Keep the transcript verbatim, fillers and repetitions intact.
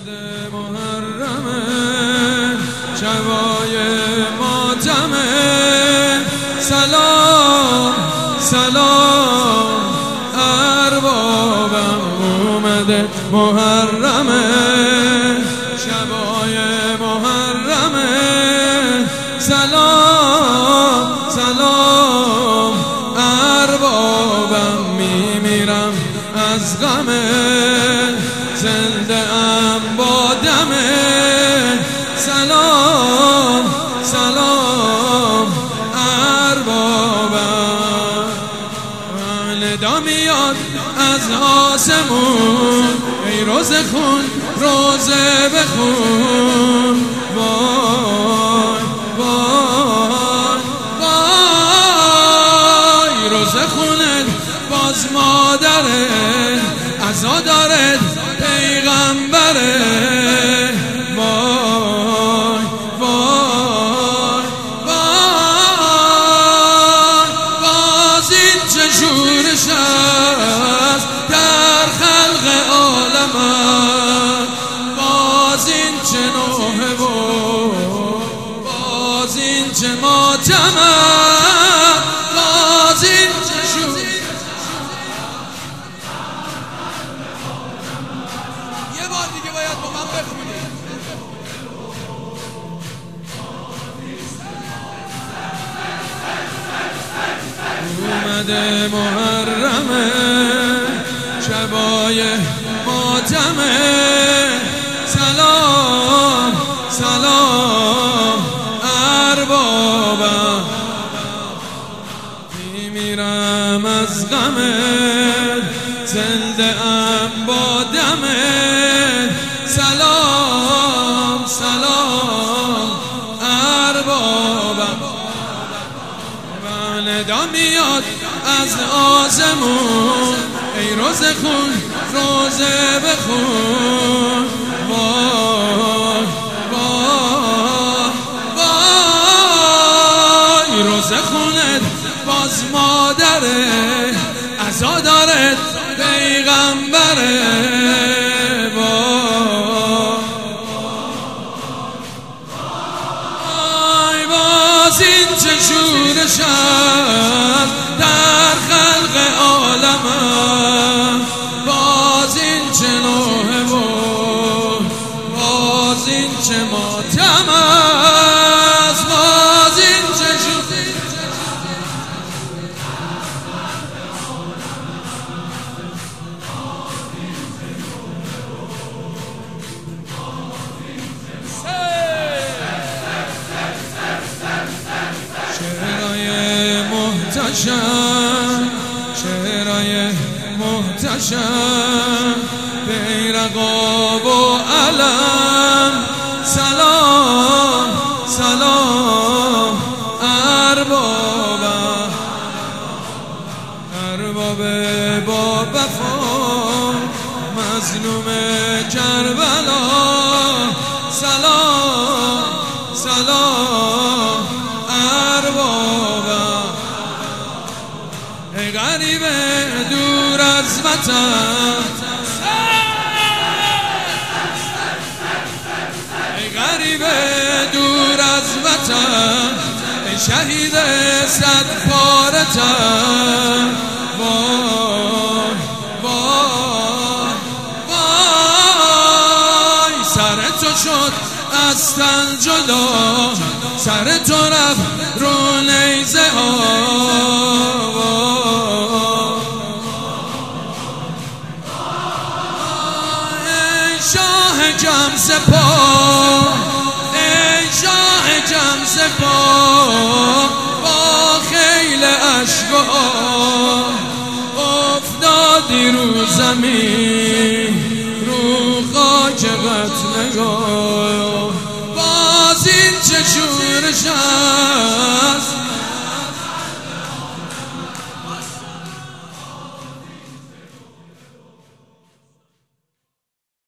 اومده محرمه، شبای ماتمه، سلام سلام اربابم. اومده محرمه، شبای محرمه، سلام سلام اربابم. میمیرم از غمه، زنده ام با دمه، سلام سلام اربابم. ندا میاد از آسمون، ای روزه خون روزه بخون. وای وای وای روزه خونه باز مادره، عزا داره پیغمبره. وای وای وای باز این چه شورش است در خلق عالم، باز این چه نوحه و باز این چه ماتم، باز این چه شورش. یه بار دیگه باید با من بخونید. اومده محرمه، شبای ماتمه، سلام سلام اربابم. میمیرم از غمه، زنده ام با دمه، سلام سلام اربابم. ندا میاد از آسمون، ای روزه خون روزه بخون. وای وای وای روزه خونه باز مادره، عزا داره پیغمبره. وای باز این چه شورش است در خلق عالم، باز این چه نوحه و باز این چه ماتم است، باز این چه شورش. شعرهای محتشم، شعرهای محتشم، بیرقاب و علم، سلام سلام اربابم. ارباب با وفا، مظلوم کربلا، سلام سلام اربابم. ای غریب دور از وطن، ای غریب دور از وطن، ای شهید صد پاره تن. وای وای وای سر تو شد از تن جدا، سر تو رفت رو نیزه ها. ای شاه جم سپاه، ای شاه جم سپاه، با خیل اشک و آه افتادی رو زمین، رو خاک قتلگاه. باز این چه شورش است